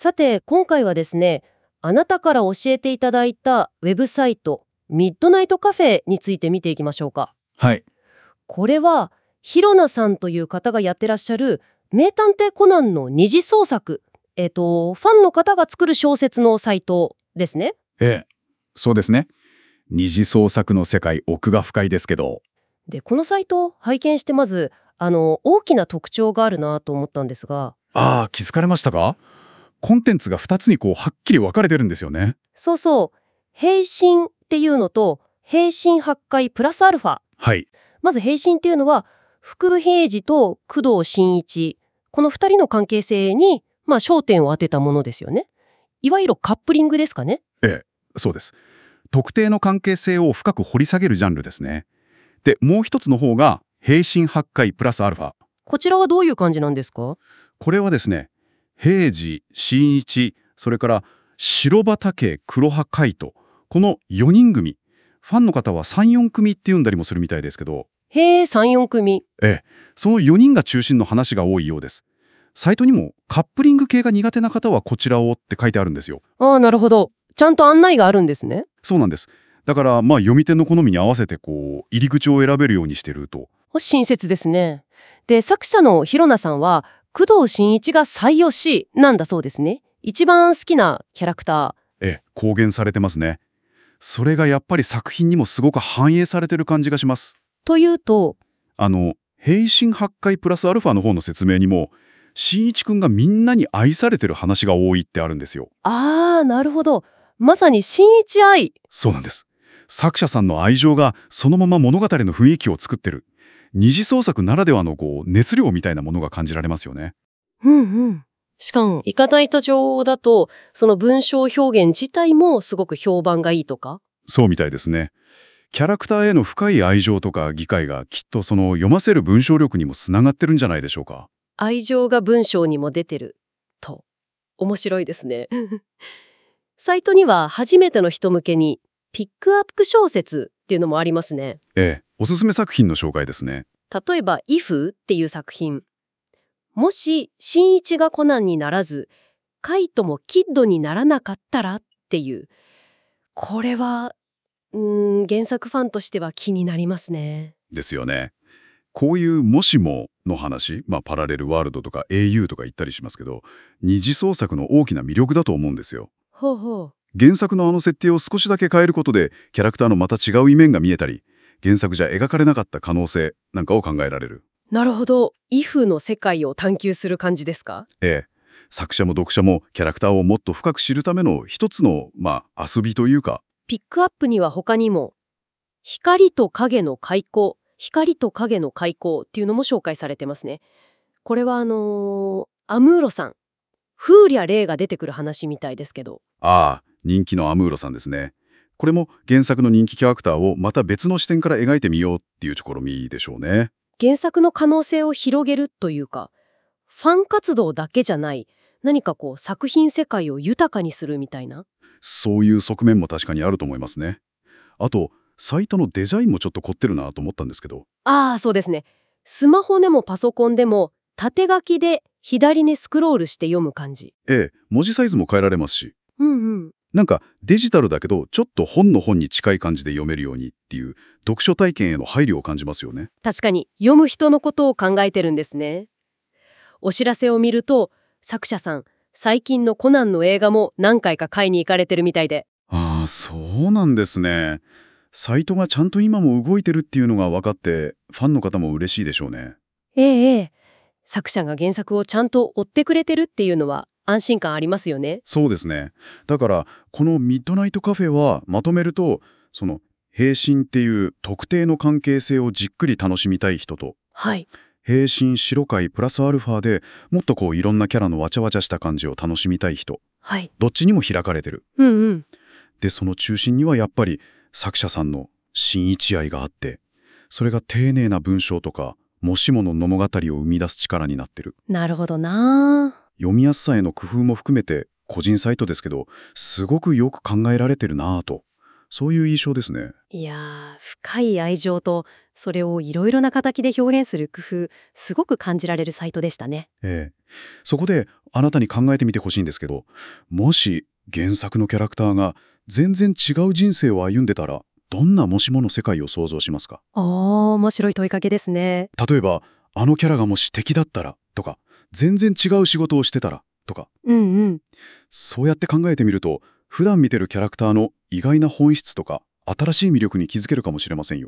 さて、今回はですね、あなたから教えていただいたウェブサイト、ミッドナイトカフェについて見ていきましょうか。 はい。 これは、ひろなさんという方がやってらっしゃる、名探偵コナンの二次創作、ファンの方が作る小説のサイトですね。 そうですね。二次創作の世界、奥が深いですけど。 で、このサイトを拝見してまず、大きな特徴があるなと思ったんですが、 気づかれましたか？コンテンツが2つにはっきり分かれてるんですよね。 そうそう、平身っていうのと、平身八回プラスアルファ。 はい。 まず平身っていうのは、福平次と工藤新一、この2人の関係性に、焦点を当てたものですよね。いわゆるカップリングですかね。 そうです。特定の関係性を深く掘り下げるジャンルですね。で、もう一つの方が、平身八回プラスアルファ。 こちらはどういう感じなんですか？ これはですね、平次、新一、それから白畑家黒羽海斗、この4人組。ファンの方は3、4組って呼んだりもするみたいですけど、 へえ、3、4組。 その4人が中心の話が多いようです。サイトにもカップリング系が苦手な方はこちらをって書いてあるんですよ。 ああ、なるほど。ちゃんと案内があるんですね。 そうなんです。だから読み手の好みに合わせて入り口を選べるようにしてると。 親切ですね。で、作者のひろなさんは、工藤新一が最良しなんだそうですね。一番好きなキャラクター。 公言されてますね。それがやっぱり作品にもすごく反映されてる感じがします。 というと、 平身八回プラスアルファの方の説明にも、新一くんがみんなに愛されてる話が多いってあるんですよ。 ああ、なるほど。まさに新一愛。 そうなんです。作者さんの愛情がそのまま物語の雰囲気を作ってる。二次創作ならではの熱量みたいなものが感じられますよね。 うんうん。しかも、イカナイト上だと、その文章表現自体もすごく評判がいいとか。 そうみたいですね。キャラクターへの深い愛情とか理解がきっとその読ませる文章力にもつながってるんじゃないでしょうか。 愛情が文章にも出てる。と。面白いですね。サイトには初めての人向けに、ピックアップ小説っていうのもありますね。 おすすめ作品の紹介ですね。 例えば、IF っていう作品。もし、新一がコナンにならず、カイトもキッドにならなかったらっていう。これは、原作ファンとしては気になりますね。 ですよね。こういうもしもの話、パラレルワールドとか AU とか言ったりしますけど、二次創作の大きな魅力だと思うんですよ。 ほうほう。 原作の設定を少しだけ変えることで、キャラクターのまた違う一面が見えたり、原作じゃ描かれなかった可能性なんかを考えられる。 なるほど。IF の世界を探求する感じですか？ 作者も読者もキャラクターをもっと深く知るための一つの、遊びというか。 ピックアップには他にも、光と影の開口、光と影の開口っていうのも紹介されてますね。これはアムーロさん、フーリャレイが出てくる話みたいですけど。 人気のアムーロさんですね。これも原作の人気キャラクターをまた別の視点から描いてみようっていう試みでしょうね。 原作の可能性を広げるというか、ファン活動だけじゃない、何か作品世界を豊かにするみたいな。 そういう側面も確かにあると思いますね。あと、サイトのデザインもちょっと凝ってるなと思ったんですけど。 そうですね。スマホでもパソコンでも縦書きで左にスクロールして読む感じ。 文字サイズも変えられますし。 うんうん。 なんかデジタルだけどちょっと本の本に近い感じで読めるようにっていう読書体験への配慮を感じますよね。 確かに読む人のことを考えてるんですね。お知らせを見ると、作者さん、最近のコナンの映画も何回か買いに行かれてるみたいで。 そうなんですね。サイトがちゃんと今も動いてるっていうのが分かってファンの方も嬉しいでしょうね。 作者が原作をちゃんと追ってくれてるっていうのは安心感ありますよね。 そうですね。だからこのミッドナイトカフェはまとめると、その平身っていう特定の関係性をじっくり楽しみたい人と、平身白回プラスアルファでもっといろんなキャラのわちゃわちゃした感じを楽しみたい人、どっちにも開かれてる。でその中心にはやっぱり作者さんの新一愛があって、それが丁寧な文章とかもしもの物語を生み出す力になってる。 なるほどな。 読みやすさへの工夫も含めて個人サイトですけど、すごくよく考えられてるなぁと、 そういう印象ですね。 いやー、深い愛情と、それをいろいろな形で表現する工夫、すごく感じられるサイトでしたね。 そこであなたに考えてみてほしいんですけど、もし原作のキャラクターが全然違う人生を歩んでたら、どんなもしもの世界を想像しますか？ 面白い問いかけですね。 例えば、あのキャラがもし敵だったらとか、全然違う仕事をしてたらとか、 うんうん。 そうやって考えてみると、普段見てるキャラクターの意外な本質とか、新しい魅力に気づけるかもしれませんよ。